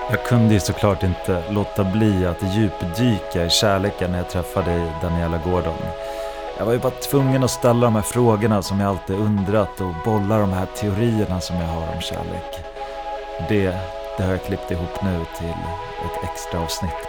Jag kunde ju såklart inte låta bli att djupdyka i kärleken när jag träffade dig, Daniela Gordon. Jag var ju bara tvungen att ställa de här frågorna som jag alltid undrat och bolla de här teorierna som jag har om kärlek. Det har jag klippt ihop nu till ett extra avsnitt.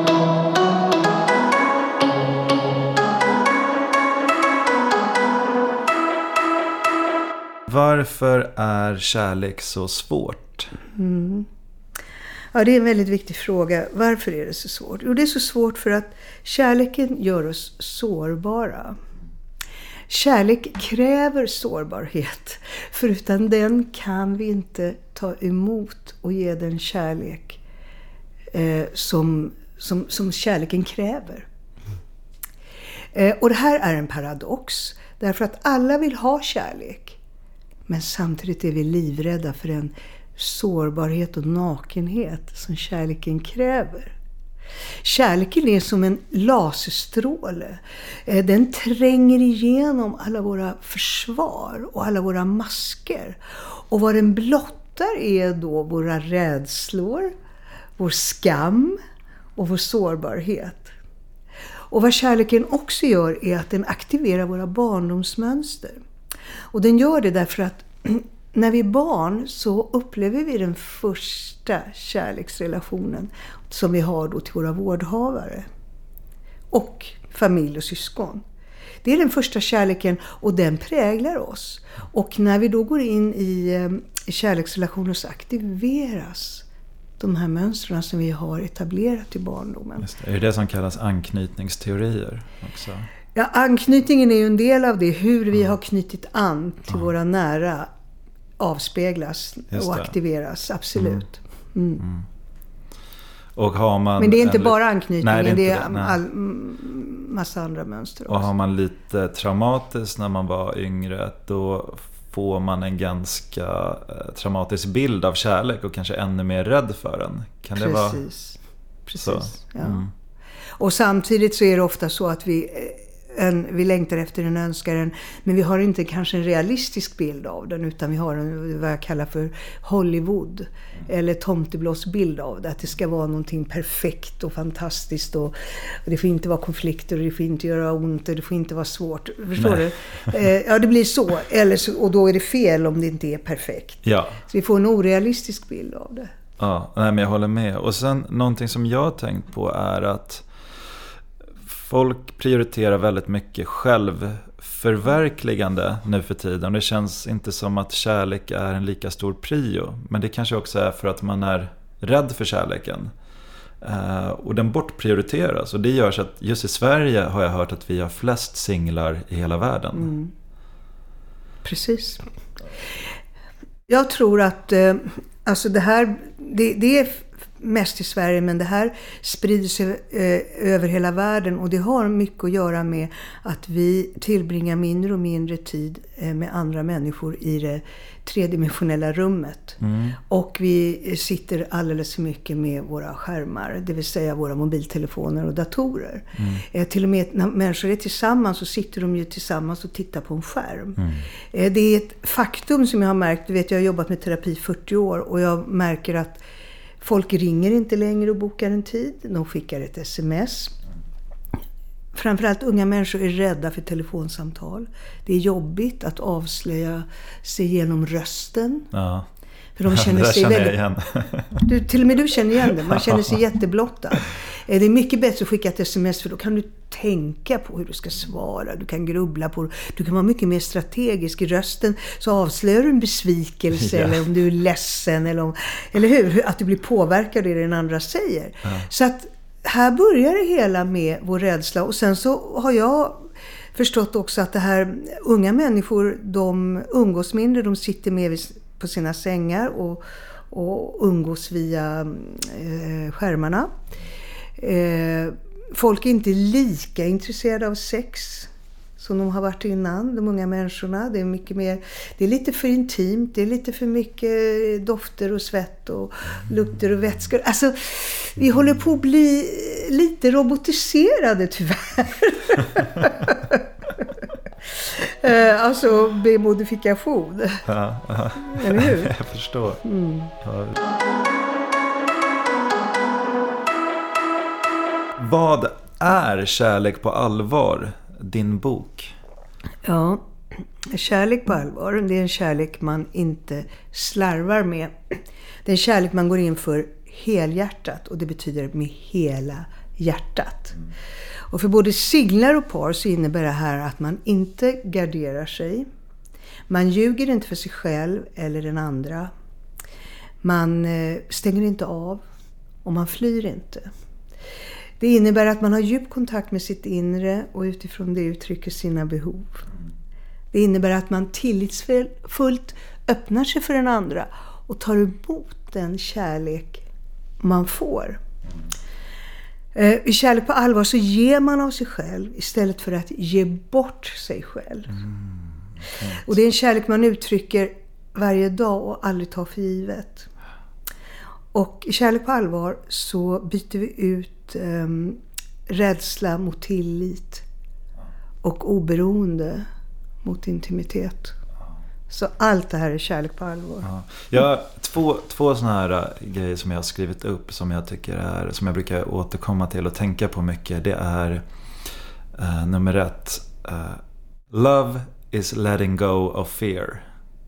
Varför är kärlek så svårt? Ja, det är en väldigt viktig fråga. Varför är det så svårt? Jo, det är så svårt för att kärleken gör oss sårbara. Kärlek kräver sårbarhet. För utan den kan vi inte ta emot och ge den kärlek som kärleken kräver. Och det här är en paradox. Därför att alla vill ha kärlek. Men samtidigt är vi livrädda för en sårbarhet och nakenhet som kärleken kräver. Kärleken är som en laserstråle. Den tränger igenom alla våra försvar och alla våra masker. Och vad den blottar är då våra rädslor, vår skam och vår sårbarhet. Och vad kärleken också gör är att den aktiverar våra barndomsmönster. Och den gör det därför att när vi är barn så upplever vi den första kärleksrelationen som vi har då till våra vårdhavare och familj och syskon. Det är den första kärleken och den präglar oss. Och när vi då går in i kärleksrelationer så aktiveras de här mönstren som vi har etablerat i barndomen. Just det. Är det som kallas anknytningsteorier också? Ja, anknytningen är ju en del av det. Hur vi har knutit an till våra nära avspeglas och aktiveras. Absolut. Och har man men det är inte bara anknytningen, nej, det är massa andra mönster också. Och har man lite traumatiskt när man var yngre, då får man en ganska traumatisk bild av kärlek och kanske ännu mer rädd för den. Kan det vara så? Ja. Och samtidigt så är det ofta så att vi längtar efter en önskaren, men vi har inte kanske en realistisk bild av den, utan vi har vad jag kallar för Hollywood eller tomteblåsbild av det, att det ska vara någonting perfekt och fantastiskt och det får inte vara konflikter och det får inte göra ont och det får inte vara svårt, förstår du? Ja, det blir så, och då är det fel om det inte är perfekt. Ja. Så vi får en orealistisk bild av det. Ja, nej, men jag håller med. Och sen någonting som jag har tänkt på är att folk prioriterar väldigt mycket självförverkligande nu för tiden. Det känns inte som att kärlek är en lika stor prio. Men det kanske också är för att man är rädd för kärleken. Och den bortprioriteras. Och det gör så att just i Sverige har jag hört att vi har flest singlar i hela världen. Precis. Jag tror att alltså det här, det är mest i Sverige, men det här sprider sig över hela världen, och det har mycket att göra med att vi tillbringar mindre och mindre tid med andra människor i det tredimensionella rummet. Och vi sitter alldeles för mycket med våra skärmar, det vill säga våra mobiltelefoner och datorer. Till och med när människor är tillsammans så sitter de ju tillsammans och tittar på en skärm. Det är ett faktum som jag har märkt, du vet, jag har jobbat med terapi 40 år och jag märker att folk ringer inte längre och bokar en tid. De skickar ett sms. Framförallt unga människor är rädda för telefonsamtal. Det är jobbigt att avslöja sig genom rösten. Ja. För de känner sig igen. Till och med du känner igen det. Man känner sig jätteblottad. Det är mycket bättre att skicka ett sms, för då kan du tänka på hur du ska svara. Du kan grubbla på det. Du kan vara mycket mer strategisk i rösten. Så avslöjar du en besvikelse eller om du är ledsen eller hur? Att du blir påverkad av det den andra säger. Ja. Så att här börjar det hela med vår rädsla. Och sen så har jag förstått också att det här unga människor, de umgås mindre. De sitter med på sina sängar och umgås via skärmarna. Folk är inte lika intresserade av sex som de har varit innan, de unga människorna. Det är mycket mer, det är lite för intimt, det är lite för mycket dofter och svett och lukter och vätskor. Alltså, vi håller på att bli lite robotiserade tyvärr. Alltså med modifikation. Ja. Eller hur? Jag förstår. Mm. Ja. Vad är Kärlek på allvar, din bok? Ja, kärlek på allvar, det är en kärlek man inte slarvar med. Det är en kärlek man går in för helhjärtat, och det betyder med hela hjärtat. Och för både singlar och par så innebär det här att man inte garderar sig. Man ljuger inte för sig själv eller den andra. Man stänger inte av och man flyr inte. Det innebär att man har djup kontakt med sitt inre och utifrån det uttrycker sina behov. Det innebär att man tillitsfullt öppnar sig för den andra och tar emot den kärlek man får. I kärlek på allvar så ger man av sig själv istället för att ge bort sig själv. Och det är en kärlek man uttrycker varje dag och aldrig tar för givet. Och i kärlek på allvar så byter vi ut rädsla mot tillit och oberoende mot intimitet. Så allt det här är kärlek på allvar. Ja. Jag har två såna här grejer som jag har skrivit upp som jag tycker är, som jag brukar återkomma till och tänka på mycket. Det är nummer 1. Love is letting go of fear.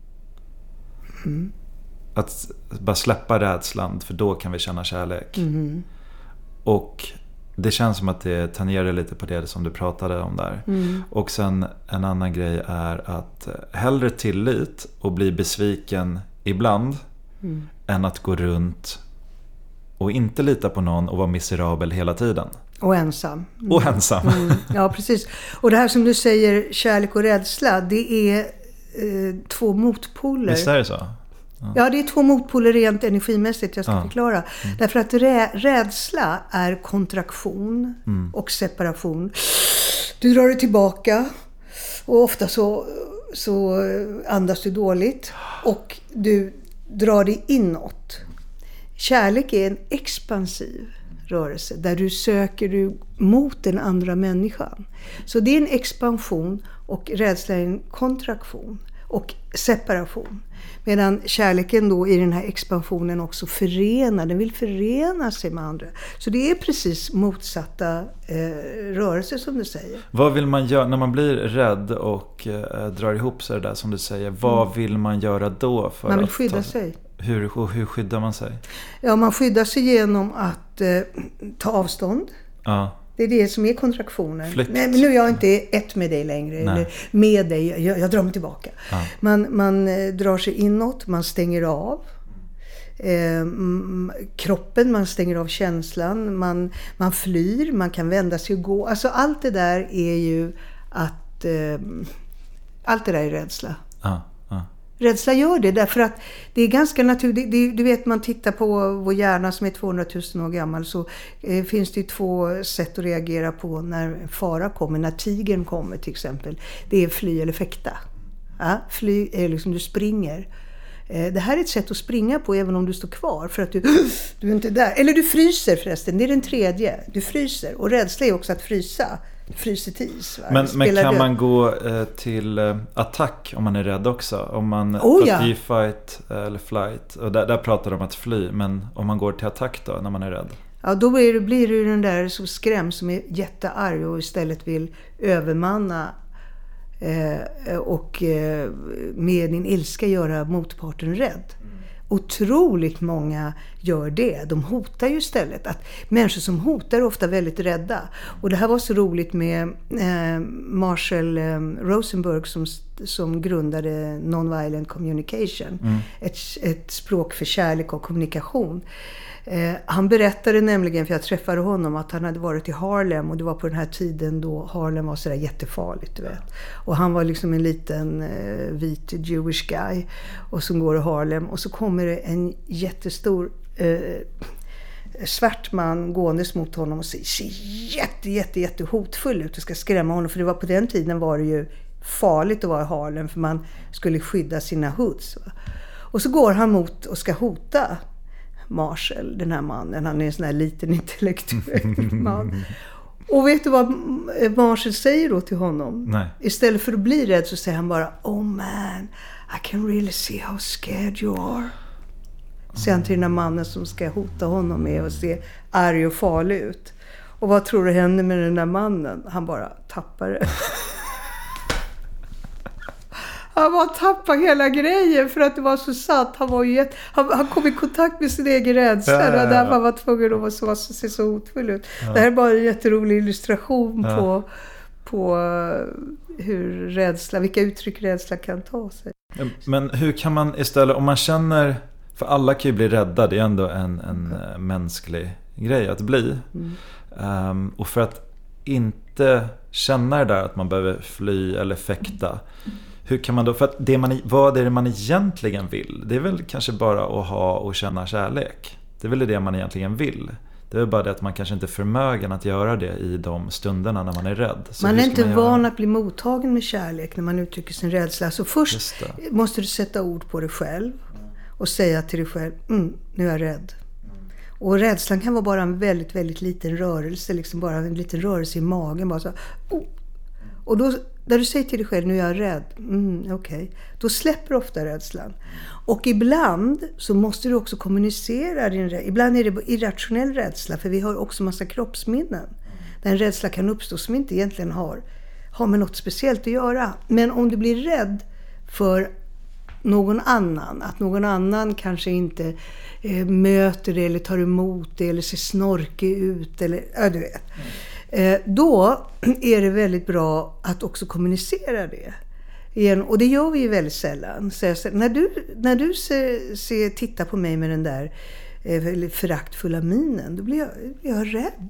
Att bara släppa rädslan, för då kan vi känna kärlek. Och det känns som att det tangerar lite på det som du pratade om där. Och sen en annan grej är att hellre tillit och bli besviken ibland än att gå runt och inte lita på någon och vara miserabel hela tiden. Och ensam. Och ensam. Ja, precis. Och det här som du säger, kärlek och rädsla, det är 2 motpoler. Visst är det så? Ja, det är 2 motpoler rent energimässigt, jag ska förklara. Därför att rädsla är kontraktion och separation. Du drar dig tillbaka och ofta så andas du dåligt och du drar dig inåt. Kärlek är en expansiv rörelse där du söker mot den andra människan. Så det är en expansion och rädsla är en kontraktion och separation. Medan kärleken då i den här expansionen också den vill förena sig med andra. Så det är precis motsatta rörelser som du säger. Vad vill man göra när man blir rädd och drar ihop sig där som du säger? Vad vill man göra då? För man vill skydda sig. Hur skyddar man sig? Ja, man skyddar sig genom att ta avstånd. Ja. Det är det som är kontraktionen. Flykt. Nej, men nu är jag inte ett med dig längre. Eller med dig, jag drar mig tillbaka. Ja. Man drar sig inåt, man stänger av kroppen, man stänger av känslan, man flyr, man kan vända sig och gå. Alltså allt det där är ju att allt det där är rädsla. Ja. Rädsla gör det därför att det är ganska naturligt. Du vet, man tittar på vår hjärna som är 200 000 år gammal, så finns det ju 2 sätt att reagera på när en fara kommer. När tigern kommer till exempel. Det är fly eller fäkta. Ja, fly är liksom du springer. Det här är ett sätt att springa på även om du står kvar för att du är inte där. Eller du fryser förresten, det är den tredje. Du fryser, och rädsla är också att frysa. Fryser till is. Men kan man gå till attack om man är rädd också? Om man fly, fight eller flight. Och där pratar de om att fly. Men om man går till attack då när man är rädd? Ja, då blir du den där så skrämd som är jättearg och istället vill övermanna och med din ilska göra motparten rädd. Otroligt många gör det. De hotar ju istället. Att människor som hotar är ofta väldigt rädda. Och det här var så roligt med Marshall Rosenberg som grundade Nonviolent Communication. Ett språk för kärlek och kommunikation. Han berättade nämligen, för jag träffade honom, att han hade varit i Harlem, och det var på den här tiden då Harlem var sådär jättefarligt, du vet. Och han var liksom en liten vit Jewish guy och som går i Harlem, och så kommer det en jättestor svart man gåendes mot honom och ser jätte hotfull ut och ska skrämma honom, för det var på den tiden var det ju farligt att vara i Harlem för man skulle skydda sina hoods. Va? Och så går han mot och ska hota Marshall, den här mannen. Han är en sån här liten intellektuell man. Och vet du vad Marshall säger då till honom? Nej. Istället för att bli rädd så säger han bara: "Oh man, I can really see how scared you are." Säger han till den här mannen som ska hota honom med att se arg och farlig ut. Och vad tror du hände med den där mannen? Han bara tappade det. Han bara tappade hela grejen för att det var så sant. Han kom i kontakt med sin egen rädsla. Ja. Där man var tvungen att se så hotfull ut. Ja. Det här är bara en jätterolig illustration på hur vilka uttryck rädsla kan ta sig. Men hur kan man istället, om man känner, för alla kan ju bli rädda, det är ändå en mänsklig grej att bli. Och för att inte känna det där att man behöver fly eller fäkta, hur kan man då, för att vad är det man egentligen vill? Det är väl kanske bara att ha och känna kärlek. Det är väl det man egentligen vill. Det är bara det att man kanske inte är förmögen att göra det i de stunderna när man är rädd. Så man är inte van att bli mottagen med kärlek när man uttrycker sin rädsla. Så först måste du sätta ord på dig själv och säga till dig själv, nu är jag rädd. Och rädslan kan vara bara en väldigt, väldigt liten rörelse, liksom bara en liten rörelse i magen. Bara så, Och då, när du säger till dig själv, nu är jag rädd, okej. Då släpper ofta rädslan. Och ibland så måste du också kommunicera din rädsla. Ibland är det irrationell rädsla, för vi har också massa kroppsminnen. Där en rädsla kan uppstå som inte egentligen har med något speciellt att göra. Men om du blir rädd för någon annan, att någon annan kanske inte möter det eller tar emot det eller ser snorkig ut eller du vet. Då är det väldigt bra att också kommunicera det igen, och det gör vi ju väldigt sällan. Så när du tittar på mig med den där föraktfulla minen, då blir jag rädd.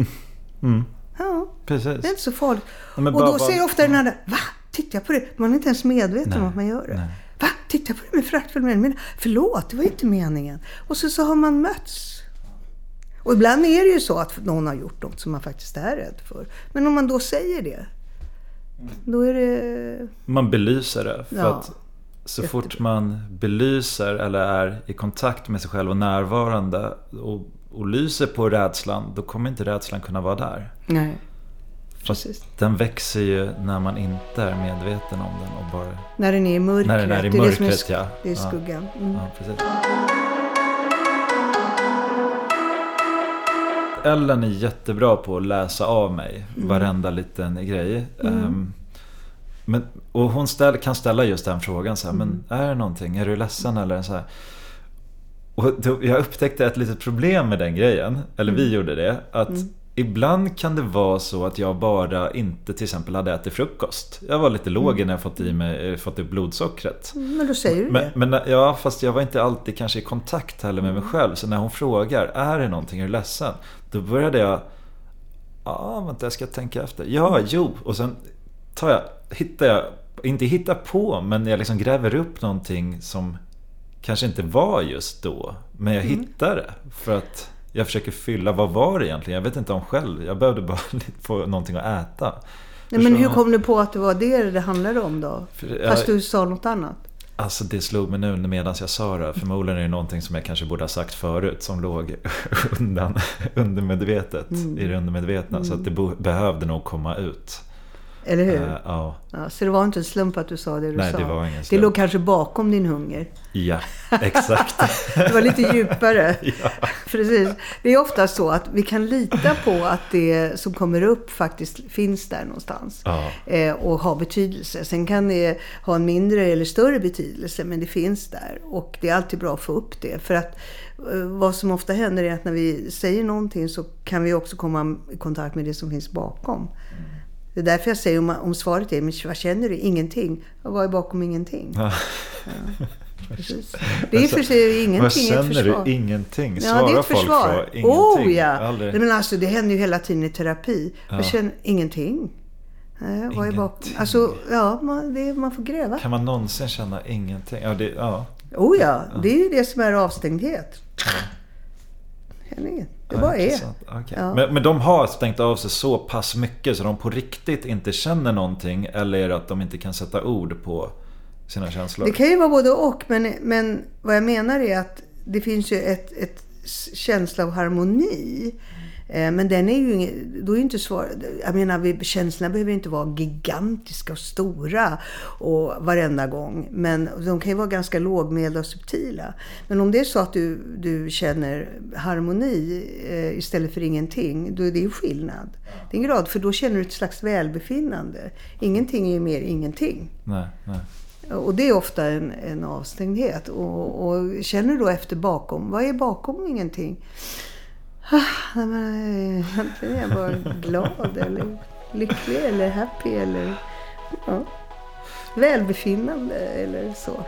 Ja, precis. Det är inte så farligt. Ja, och då säger ofta den andra, va? Tittar på det? Man är inte ens medveten om att man gör det. Nej. Va? Titta på det med föraktfull min. Förlåt, det var inte meningen. Och så har man mötts. Och ibland är det ju så att någon har gjort något som man faktiskt är rädd för. Men om man då säger det, då är det... Man belyser det. För att så fort man belyser eller är i kontakt med sig själv och närvarande och lyser på rädslan, då kommer inte rädslan kunna vara där. Nej, precis. Den växer ju när man inte är medveten om den. Och bara... När den är i mörkret. När den är i mörkret, ja. Det är skuggan. Ja, precis. Ellen är jättebra på att läsa av mig varenda liten grej. Och hon kan ställa just den frågan så här, men är det någonting? Är du ledsen eller så här? Och jag upptäckte ett litet problem med den grejen, eller vi gjorde det, att ibland kan det vara så att jag bara inte till exempel hade ätit frukost. Jag var lite låg när jag fått upp blodsockret. Men då säger du det. Men fast jag var inte alltid kanske i kontakt heller med mig själv. Så när hon frågar, är det någonting, är du ledsen? Då började jag, vänta, jag ska tänka efter. Och sen hittar på, men jag liksom gräver upp någonting som kanske inte var just då. Men jag hittar det för att jag försöker fylla, vad var det egentligen? Jag vet inte om själv. Jag behövde bara få någonting att äta. Nej, men hur kom du på att det var det handlade om då? Fast du sa något annat. Alltså det slog mig nu medan jag sa det. Förmodligen är det någonting som jag kanske borde ha sagt förut, som låg undermedvetet i det undermedvetna. Så att det behövde nog komma ut. Eller hur? Ja, så det var inte en slump att du sa det du sa. Nej, det var ingen slump. Det låg kanske bakom din hunger. Ja, exakt. Det var lite djupare. Ja. Precis. Det är ofta så att vi kan lita på att det som kommer upp faktiskt finns där någonstans. Och har betydelse. Sen kan det ha en mindre eller större betydelse, men det finns där. Och det är alltid bra att få upp det. För att vad som ofta händer är att när vi säger någonting så kan vi också komma i kontakt med det som finns bakom. Det är därför jag säger om svaret är, men vad känner du? Ingenting. Jag var bakom ingenting. Ja, precis. Det är för sig ingenting. Vad känner du? Ingenting. Svara det är ett försvar. Folk ingenting. Ja. Men alltså, det händer ju hela tiden i terapi. Jag känner ingenting. Nej, vad är bakom? Alltså, man får gräva. Kan man någonsin känna ingenting? Ja, det är ju det som är avstängdhet. Det bara är. Okay. Ja. Men de har stängt av sig så pass mycket så de på riktigt inte känner någonting, eller är det att de inte kan sätta ord på sina känslor? Det kan ju vara både och, men vad jag menar är att det finns ju ett känsla av harmoni Men den är ju då är ju inte svår. Jag menar, känslorna behöver inte vara gigantiska och stora och varenda gång. Men de kan ju vara ganska lågmälda och subtila. Men om det är så att du känner harmoni istället för ingenting, då är det ju skillnad. Det är en grad, för då känner du ett slags välbefinnande. Ingenting är ju mer ingenting. Nej. Och det är ofta en avstängdhet. Och känner du då efter bakom, vad är bakom ingenting? Egentligen är jag bara glad eller lycklig eller happy eller välbefinnande eller så.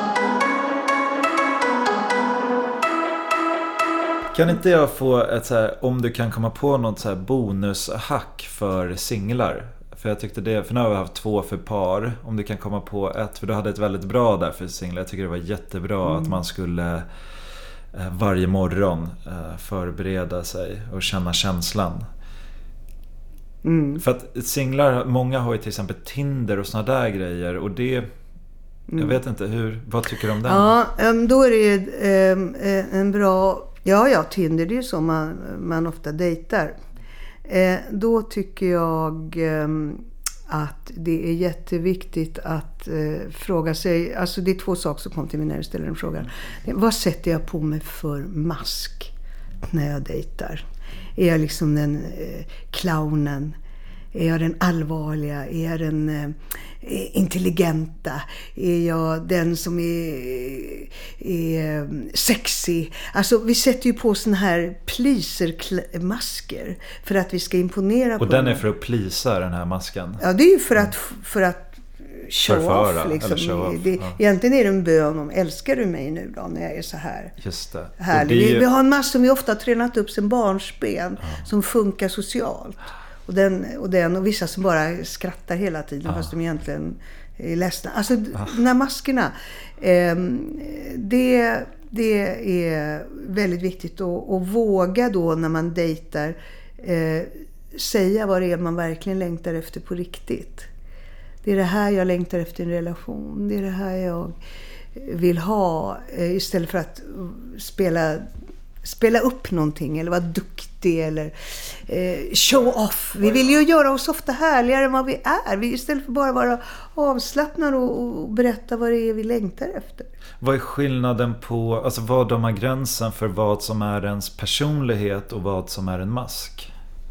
Kan inte jag få ett så här, om du kan komma på något så här bonushack för singlar? För jag tyckte det, för nu har vi haft 2 för par. Om du kan komma på ett, för du hade ett väldigt bra där för singlar. Jag tycker det var jättebra att man skulle varje morgon förbereda sig och känna känslan. För att singlar, många har ju till exempel Tinder och såna där grejer, och det jag vet inte, vad tycker du om den? Ja, då är det en bra, Tinder, det är ju så man ofta dejtar. Då tycker jag att det är jätteviktigt att fråga sig, alltså det är 2 saker som kom till mig när jag ställer den frågan. Vad sätter jag på mig för mask när jag dejtar? Är jag liksom den clownen? Är jag den allvarliga? Är jag den intelligenta? Är jag den som är sexy? Alltså vi sätter ju på såna här pleaser-masker för att vi ska imponera på. Och den är för att plisa, den här masken? Ja, det är ju för att show off, liksom. Egentligen är det en bön om, älskar du mig nu då när jag är så här? Just det. Härlig. Vi har en massa som vi ofta har tränat upp sen barnsben som funkar socialt. Och vissa som bara skrattar hela tiden fast de egentligen är ledsna. Alltså de här maskerna, det är väldigt viktigt att våga då när man dejtar säga vad det är man verkligen längtar efter på riktigt. Det är det här jag längtar efter i en relation. Det är det här jag vill ha, istället för att spela upp någonting eller vara duktig eller show off. Vi vill ju göra oss ofta härligare än vad vi är. Istället för bara vara avslappnade och berätta vad det är vi längtar efter. Vad är skillnaden på, alltså vad de har gränsen för vad som är ens personlighet och vad som är en mask?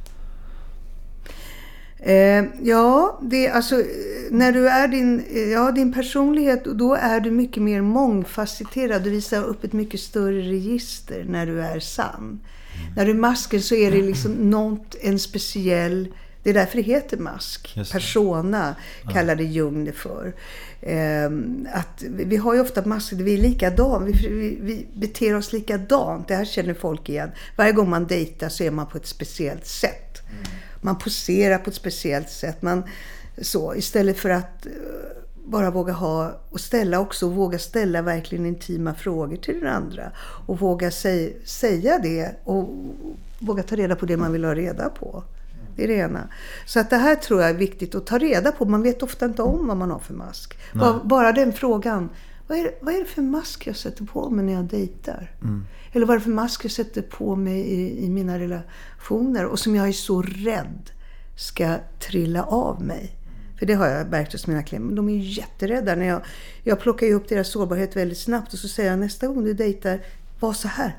Alltså när du är din personlighet, då är du mycket mer mångfacetterad. Du visar upp ett mycket större register när du är sann. När du är masken så är det liksom en speciell, det är därför det heter mask. Persona kallade Jung det för. Att vi har ju ofta masker, vi är likadant, vi beter oss likadant. Det här känner folk igen. Varje gång man dejtar så är man på ett speciellt sätt. Man poserar på ett speciellt sätt. Istället för att bara våga våga ställa verkligen intima frågor till den andra. Och våga säga det och våga ta reda på det man vill ha reda på. Det är det ena. Så att det här tror jag är viktigt att ta reda på. Man vet ofta inte om vad man har för mask. Bara den frågan. Vad är det för mask jag sätter på mig när jag dejtar? Eller vad är det för mask jag sätter på mig i mina relationer? Och som jag är så rädd ska trilla av mig. För det har jag märkt hos mina klienter. De är ju jätterädda. När jag plockar ju upp deras sårbarhet väldigt snabbt. Och så säger jag, nästa gång du dejtar, var så här.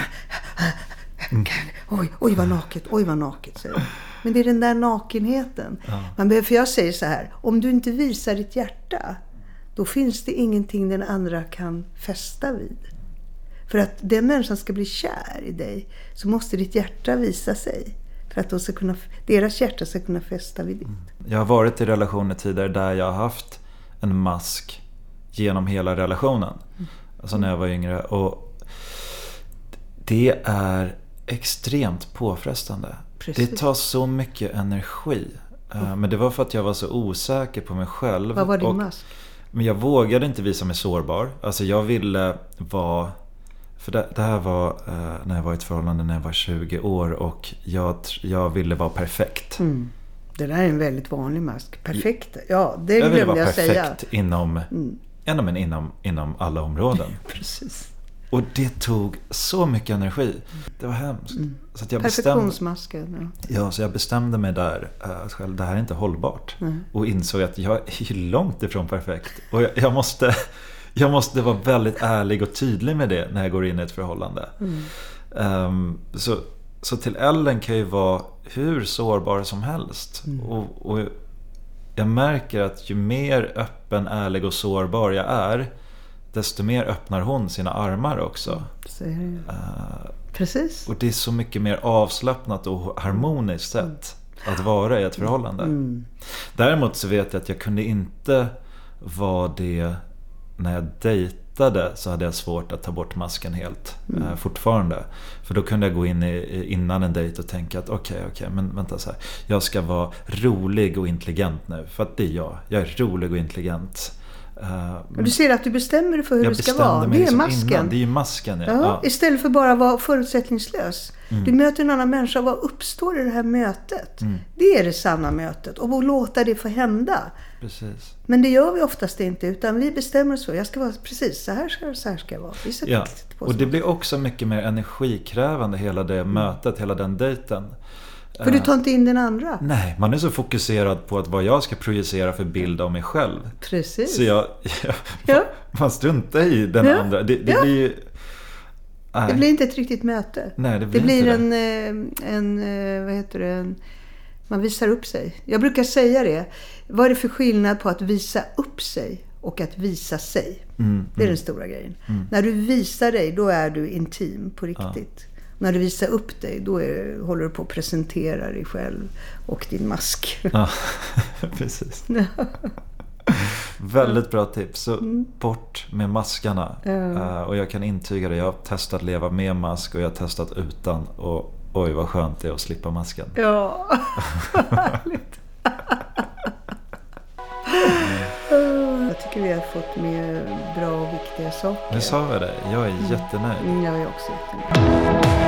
Oj vad naket. Säger jag. Men det är den där nakenheten. För jag säger så här, om du inte visar ditt hjärta, då finns det ingenting den andra kan fästa vid. För att den människan ska bli kär i dig, så måste ditt hjärta visa sig. För att deras hjärta ska kunna fästa vid ditt. Jag har varit i relationer tidigare där jag har haft en mask genom hela relationen. Alltså när jag var yngre. Och det är extremt påfrestande. Precis. Det tar så mycket energi. Men det var för att jag var så osäker på mig själv. Vad var din mask? Men jag vågade inte visa mig sårbar. Alltså jag ville vara... För det här var när jag var i ett förhållande när jag var 20 år. Och jag ville vara perfekt. Det där är en väldigt vanlig mask. Perfekt. Ja, det glömde jag säga. Jag ville vara perfekt inom alla områden. Precis. Och det tog så mycket energi. Det var hemskt. Så att jag Perfektionsmasken. Ja, så jag bestämde mig där att själv, det här är inte hållbart. Och insåg att jag är långt ifrån perfekt. Och jag måste vara väldigt ärlig och tydlig med det när jag går in i ett förhållande. Så till Ellen kan ju vara hur sårbar som helst. Och jag märker att ju mer öppen, ärlig och sårbar jag är, desto mer öppnar hon sina armar också. Precis. Och det är så mycket mer avslappnat och harmoniskt sätt att vara i ett förhållande. Däremot så vet jag att jag kunde inte vara det när jag dejtade, så hade jag svårt att ta bort masken helt fortfarande. För då kunde jag gå in innan en dejt och tänka att okej, men vänta så här. Jag ska vara rolig och intelligent nu, för att det är jag. Jag är rolig och intelligent. Du ser att du bestämmer dig för hur det ska vara. Det är masken. Innan. Det är ju masken. Ja. Istället för bara att vara förutsättningslös. Du möter en annan människa. Vad uppstår i det här mötet? Det är det sanna mötet. Och låta det få hända. Precis. Men det gör vi oftast inte. Utan vi bestämmer så. Jag ska vara precis så här ska jag vara. Ja. Och det blir också mycket mer energikrävande hela det mötet, hela den dejten. För du tar inte in den andra. Nej, man är så fokuserad på att vad jag ska projicera för bild av mig själv. Precis. Så man struntar i den andra. Det blir ju... Det blir inte ett riktigt möte. Nej, det blir vad heter det? Man visar upp sig. Jag brukar säga det. Vad är det för skillnad på att visa upp sig och att visa sig? Det är den stora grejen. När du visar dig, då är du intim på riktigt. När du visar upp dig, då håller du på att presentera dig själv och din mask. Ja, precis. Väldigt bra tips. Så bort med maskarna. Och jag kan intyga det. Jag har testat leva med mask och jag har testat utan. Och oj, vad skönt det är att slippa masken. Ja, härligt. Jag tycker vi har fått med bra och viktiga saker. Nu sa vi det. Jag är jättenöjd. Jag är också jättenöjd.